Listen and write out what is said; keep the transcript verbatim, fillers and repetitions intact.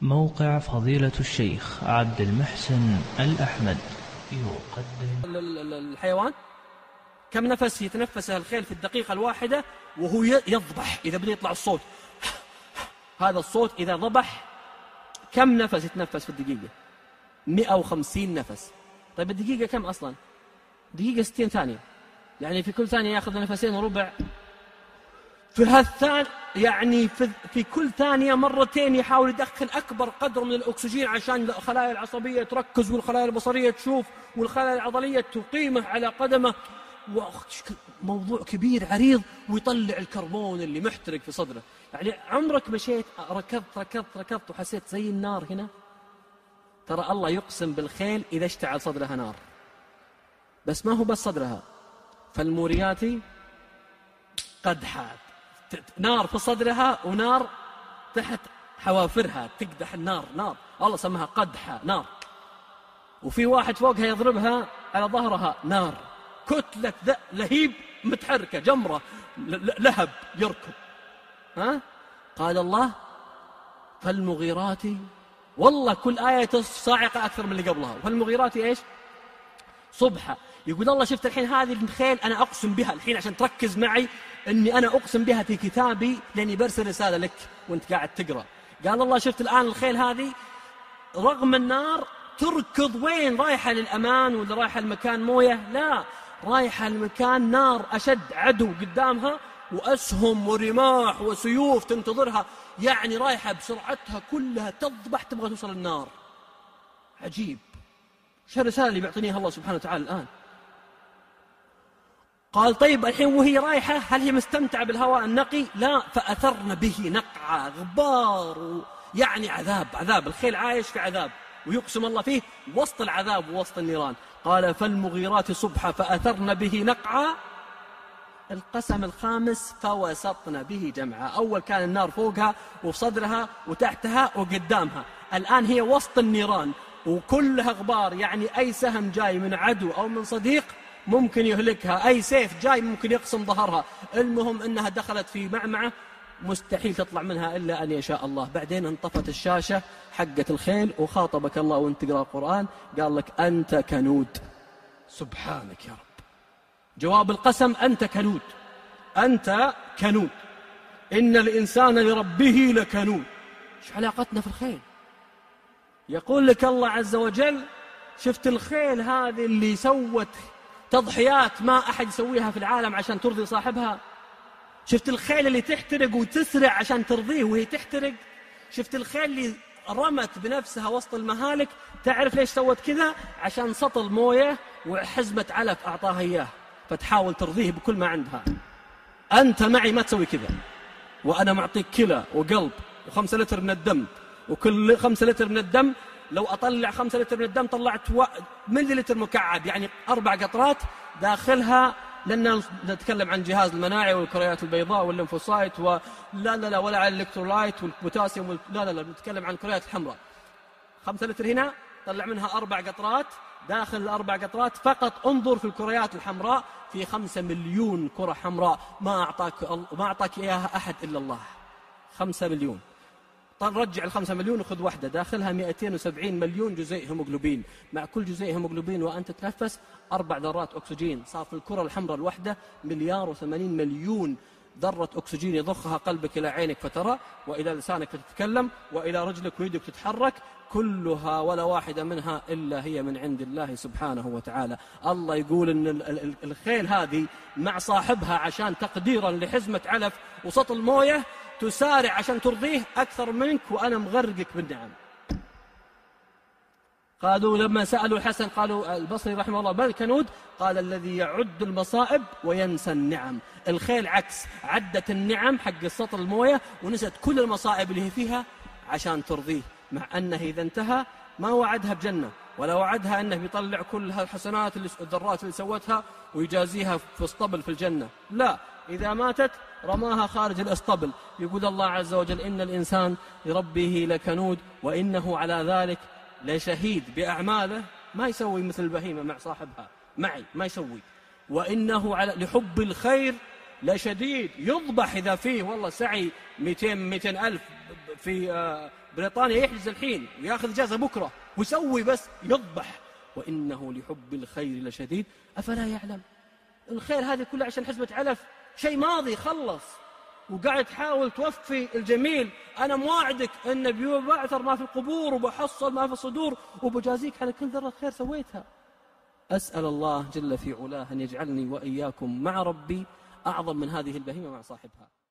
موقع فضيلة الشيخ عبد المحسن الأحمد يقدم الحيوان كم نفس يتنفسه الخيل في الدقيقة الواحدة وهو يضبح إذا بدأ يطلع الصوت. هذا الصوت إذا ضبح كم نفس يتنفس في الدقيقة؟ مئة وخمسين نفس. طيب الدقيقة كم أصلا؟ دقيقة ستين ثانية، يعني في كل ثانية يأخذ نفسين وربع. في هالثانية يعني في, في كل ثانية مرتين يحاول يدخل أكبر قدر من الأكسجين عشان الخلايا العصبية تركز والخلايا البصرية تشوف والخلايا العضلية تقيمه على قدمه. موضوع كبير عريض، ويطلع الكربون اللي محترق في صدره. يعني عمرك مشيت ركضت ركضت ركضت وحسيت زي النار هنا؟ ترى الله يقسم بالخيل إذا اشتعل صدرها نار. بس ما هو بس صدرها، فالموريات قدحات، نار في صدرها ونار تحت حوافرها، تقدح النار نار، الله سماها قدحة نار. وفي واحد فوقها يضربها على ظهرها نار، كتلة لهيب متحركة، جمرة لهب يركض. ها؟ قال الله فالمغيرات، والله كل آية صاعقة أكثر من اللي قبلها. فالمغيرات إيش؟ صبحة. يقول الله شفت الحين هذه الخيل أنا أقسم بها الحين عشان تركز معي أني أنا أقسم بها في كتابي لأني برسل رسالة لك وأنت قاعد تقرأ. قال الله شفت الآن الخيل هذه رغم النار تركض وين؟ رايحة للأمان ولا رايحة المكان موية؟ لا، رايحة المكان نار، أشد عدو قدامها وأسهم ورماح وسيوف تنتظرها، يعني رايحة بسرعتها كلها تضبح تبغى توصل النار. عجيب. شو الرسالة اللي بيعطينيها الله سبحانه وتعالى الآن؟ قال طيب الحين وهي رايحة هل هي مستمتعة بالهواء النقي؟ لا، فأثرن به نقعة، غبار، يعني عذاب عذاب. الخيل عايش في عذاب ويقسم الله فيه وسط العذاب ووسط النيران. قال فالمغيرات صبحا فأثرن به نقعا. القسم الخامس فوسطن به جمعا. أول كان النار فوقها وفي صدرها وتحتها وقدامها، الآن هي وسط النيران وكلها غبار، يعني أي سهم جاي من عدو أو من صديق ممكن يهلكها، أي سيف جاي ممكن يقسم ظهرها. المهم أنها دخلت في معمعة مستحيل تطلع منها إلا أن يشاء الله. بعدين انطفت الشاشة حقت الخيل وخاطبك الله وانت تقرأ القرآن، قال لك أنت كنود. سبحانك يا رب. جواب القسم أنت كنود، أنت كنود، إن الإنسان لربه لكنود. شو علاقتنا في الخيل؟ يقول لك الله عز وجل شفت الخيل هذه اللي سوت تضحيات ما أحد يسويها في العالم عشان ترضي صاحبها؟ شفت الخيل اللي تحترق وتسرع عشان ترضيه وهي تحترق؟ شفت الخيل اللي رمت بنفسها وسط المهالك؟ تعرف ليش سوت كذا؟ عشان سطل موية وحزمة علف أعطاها إياه فتحاول ترضيه بكل ما عندها. أنت معي ما تسوي كذا، وأنا معطيك كلى وقلب وخمسة لتر من الدم، وكل خمسة لتر من الدم لو أطلع خمسة لتر من الدم طلعت ملي لتر مكعب، يعني أربع قطرات داخلها، لأننا نتكلم عن جهاز المناعي والكريات البيضاء والليمفوسايت ولا لا لا ولا عن الإلكترولايت والبوتاسيوم وال... لا لا لا نتكلم عن الكريات الحمراء. خمسة لتر هنا طلع منها أربع قطرات، داخل الأربع قطرات فقط انظر في الكريات الحمراء في خمسة مليون كرة حمراء ما أعطاك ما أعطاك إياها أحد إلا الله. خمسة مليون. طيب رجع الخمسة مليون وخذ واحدة داخلها مئتين وسبعين مليون جزيء هيموغلوبين، مع كل جزيء هيموغلوبين وأنت تتنفس أربع ذرات أكسجين. صار في الكرة الحمراء الواحدة مليار وثمانين مليون ذرة أكسجين يضخها قلبك إلى عينك فترى، وإلى لسانك فتتكلم، وإلى رجلك ويدك تتحرك، كلها ولا واحدة منها إلا هي من عند الله سبحانه وتعالى. الله يقول إن الخيل هذه مع صاحبها عشان تقديرا لحزمة علف وسط الموية تسارع عشان ترضيه أكثر منك وأنا مغرقك بالنعم. قالوا لما سألوا الحسن قالوا البصري رحمه الله بل كنود، قال الذي يعد المصائب وينسى النعم. الخيل عكس، عدت النعم حق السطل الموية ونسيت كل المصائب اللي هي فيها عشان ترضيه، مع أنه إذا انتهى ما وعدها بجنة ولا وعدها أنه بيطلع كل الحسنات الذرات اللي سوتها ويجازيها في اسطبل في الجنة. لا، إذا ماتت رماها خارج الاسطبل. يقول الله عز وجل إن الإنسان لربه لكنود وإنه على ذلك لشهيد. بأعماله ما يسوي مثل البهيمة مع صاحبها، معي ما يسوي. وإنه على لحب الخير لشديد، يضبح إذا فيه والله سعي مئتين مئتين ألف في بريطانيا يحجز الحين ويأخذ إجازة بكرة ويسوي بس يضبح، وإنه لحب الخير لشديد أفلا يعلم. الخير هذه كلها عشان حزمة علف شيء ماضي خلص، وقاعد تحاول توفي الجميل. أنا مواعدك أن بيبعثر ما في القبور وبحصل ما في الصدور وبجازيك على كل ذرة خير سويتها. أسأل الله جل في علاه أن يجعلني وإياكم مع ربي أعظم من هذه البهيمة مع صاحبها.